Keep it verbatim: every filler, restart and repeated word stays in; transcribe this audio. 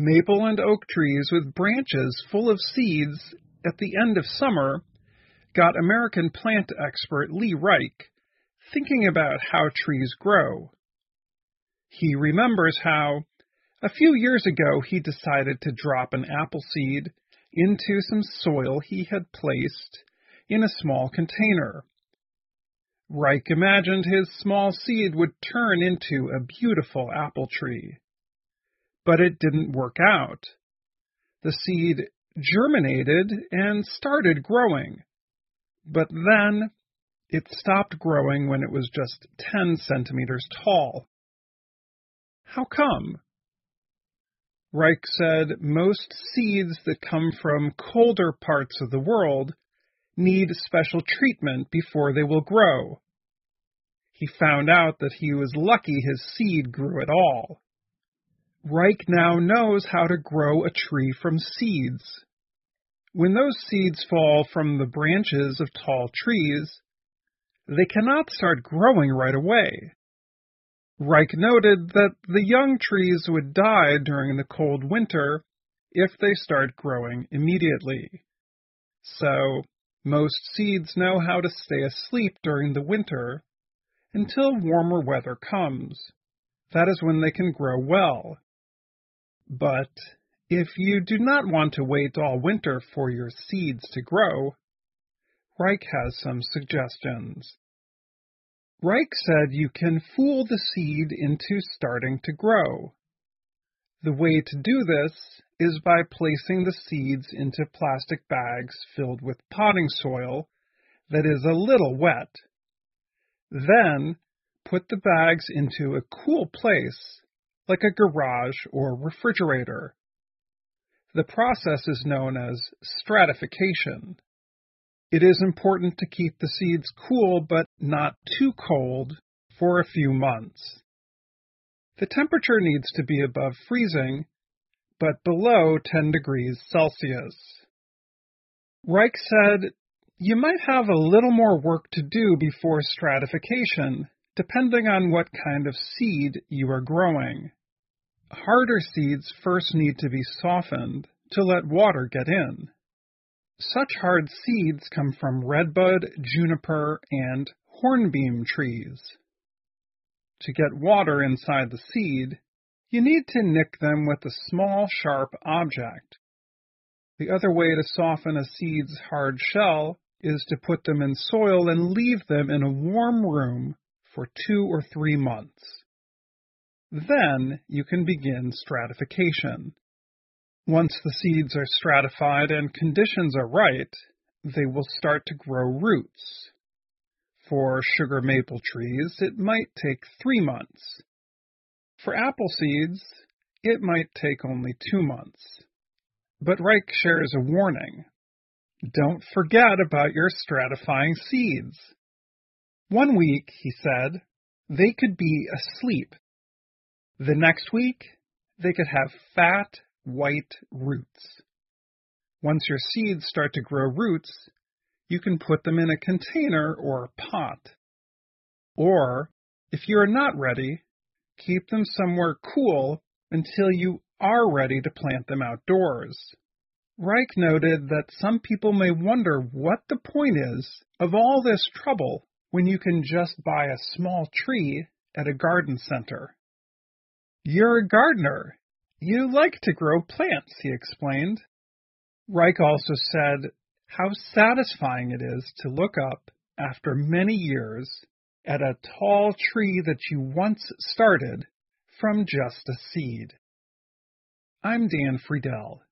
Maple and oak trees with branches full of seeds at the end of summer got American plant expert Lee Reich thinking about how trees grow. He remembers how, a few years ago, he decided to drop an apple seed into some soil he had placed in a small container. Reich imagined his small seed would turn into a beautiful apple tree. But it didn't work out. The seed germinated and started growing, but then it stopped growing when it was just ten centimeters tall. How come? Reich said most seeds that come from colder parts of the world need special treatment before they will grow. He found out that he was lucky his seed grew at all. Reich now knows how to grow a tree from seeds. When those seeds fall from the branches of tall trees, they cannot start growing right away. Reich noted that the young trees would die during the cold winter if they start growing immediately. So, most seeds know how to stay asleep during the winter until warmer weather comes. That is when they can grow well. But if you do not want to wait all winter for your seeds to grow, Reich has some suggestions. Reich said you can fool the seed into starting to grow. The way to do this is by placing the seeds into plastic bags filled with potting soil that is a little wet. Then, put the bags into a cool place, like a garage or refrigerator. The process is known as stratification. It is important to keep the seeds cool but not too cold for a few months. The temperature needs to be above freezing, but below ten degrees Celsius. Reich said, you might have a little more work to do before stratification, depending on what kind of seed you are growing. Harder seeds first need to be softened to let water get in. Such hard seeds come from redbud, juniper, and hornbeam trees. To get water inside the seed, you need to nick them with a small, sharp object. The other way to soften a seed's hard shell is to put them in soil and leave them in a warm room for two or three months. Then you can begin stratification. Once the seeds are stratified and conditions are right, they will start to grow roots. For sugar maple trees, it might take three months. For apple seeds, it might take only two months. But Reich shares a warning. Don't forget about your stratifying seeds. One week, he said, they could be asleep. The next week, they could have fat, white roots. Once your seeds start to grow roots, you can put them in a container or a pot. Or, if you are not ready, keep them somewhere cool until you are ready to plant them outdoors. Reich noted that some people may wonder what the point is of all this trouble when you can just buy a small tree at a garden center. You're a gardener. You like to grow plants, he explained. Reich also said how satisfying it is to look up after many years at a tall tree that you once started from just a seed. I'm Dan Friedel.